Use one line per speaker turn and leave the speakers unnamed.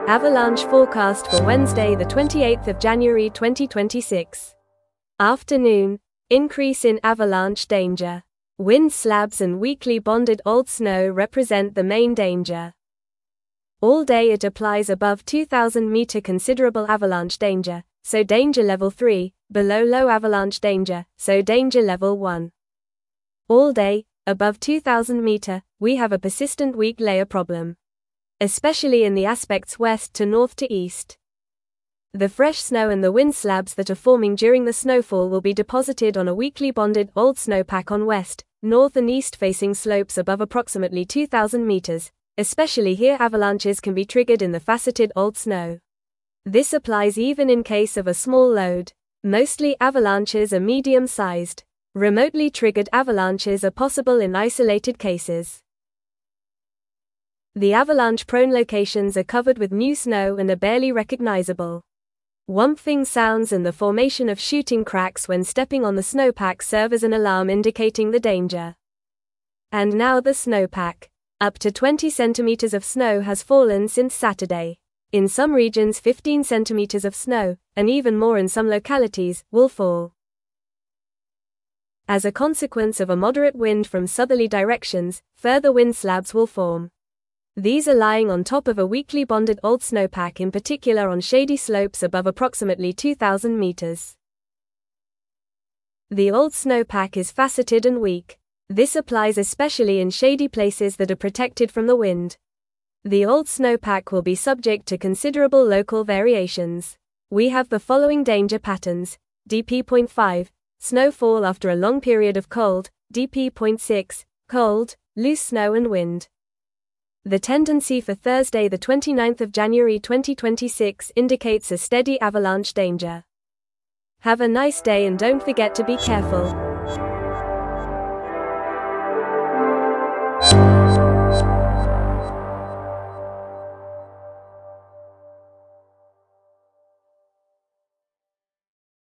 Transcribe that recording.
Avalanche forecast for Wednesday, the 28th of January 2026. Afternoon. Increase in avalanche danger. Wind slabs and weakly bonded old snow represent the main danger. All day it applies above 2,000-meter considerable avalanche danger, so danger level 3, below low avalanche danger, so danger level 1. All day, above 2,000 meter, we have a persistent weak layer problem, especially in the aspects west to north to east. The fresh snow and the wind slabs that are forming during the snowfall will be deposited on a weakly bonded old snowpack on west, north and east facing slopes above approximately 2,000 meters. Especially here avalanches can be triggered in the faceted old snow. This applies even in case of a small load. Mostly avalanches are medium-sized. Remotely triggered avalanches are possible in isolated cases. The avalanche-prone locations are covered with new snow and are barely recognizable. Whumping sounds and the formation of shooting cracks when stepping on the snowpack serve as an alarm indicating the danger. And now the snowpack. Up to 20 centimeters of snow has fallen since Saturday. In some regions 15 centimeters of snow, and even more in some localities, will fall. As a consequence of a moderate wind from southerly directions, further wind slabs will form. These are lying on top of a weakly bonded old snowpack, in particular on shady slopes above approximately 2,000 meters. The old snowpack is faceted and weak. This applies especially in shady places that are protected from the wind. The old snowpack will be subject to considerable local variations. We have the following danger patterns: DP.5, snowfall after a long period of cold; DP.6, cold, loose snow and wind. The tendency for Thursday, the 29th of January 2026 indicates a steady avalanche danger. Have a nice day and don't forget to be careful.